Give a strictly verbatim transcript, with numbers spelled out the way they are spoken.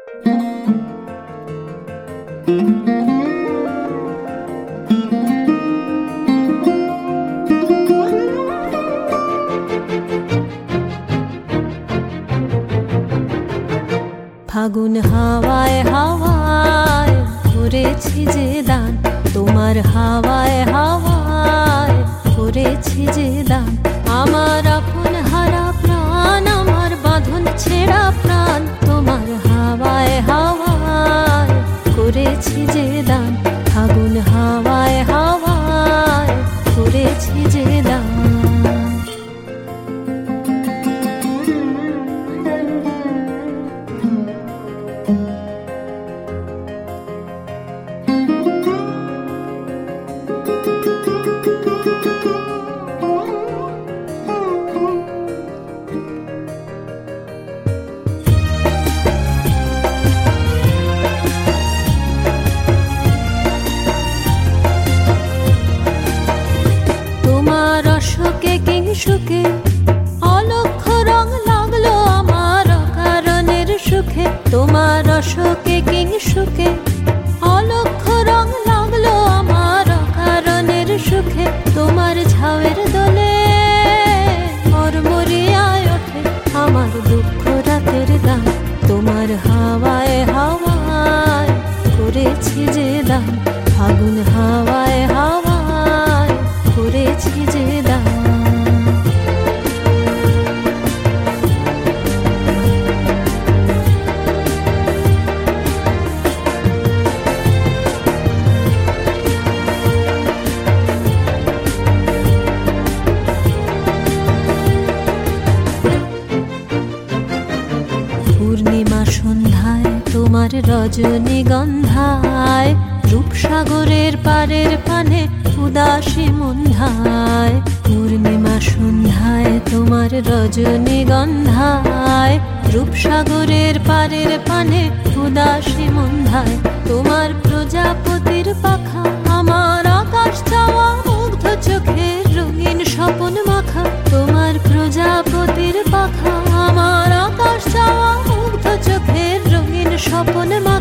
ফাগুন হাওয়ায় হাওয়ায় করেছি যে দান, তোমার হাওয়ায় হাওয়ায় করেছি যে দান। আমার আপন হারা প্রাণ, আমার বাঁধন ছেঁড়া প্রাণ, তোমার হাওয়ায় হাওয়ায় করেছি যে দান। ফাগুন হাওয়ায় হাওয়ায় করেছি যে দান। সুখে অলক্ষ রং লাগলো আমার কারণের সুখে, তোমার অশোকে কিং সুখে অলক্ষ রং লাগলো আমার কারণের সুখে। তোমার ঝাউয়ের দোলে মরমরিয়ায় ওঠে আমার দুঃখ রাতের গান, তোমার হাওয়ায় হাওয়ায় করেছি যে দান। ফাগুন হাওয়ায় হাওয়ায় করেছি যে দান। পূর্ণিমা সন্ধ্যায় তোমার রজনীগন্ধায়, রূপসাগরের পারের পানে উদাসী মন্ধায়। পূর্ণিমা সন্ধ্যায় তোমার রজনীগন্ধায়, রূপসাগরের পারের পানে উদাসী মন্ধায়। তোমার প্রজাপতির পাখা আমার আকাশ চাওয়া মুগ্ধ চোখের রঙিন স্বপন মাখা। তোমার প্রজাপতির পাখা আমার আকাশ চাওয়া মুগ্ধ চোখের রঙিন স্বপন মাখা।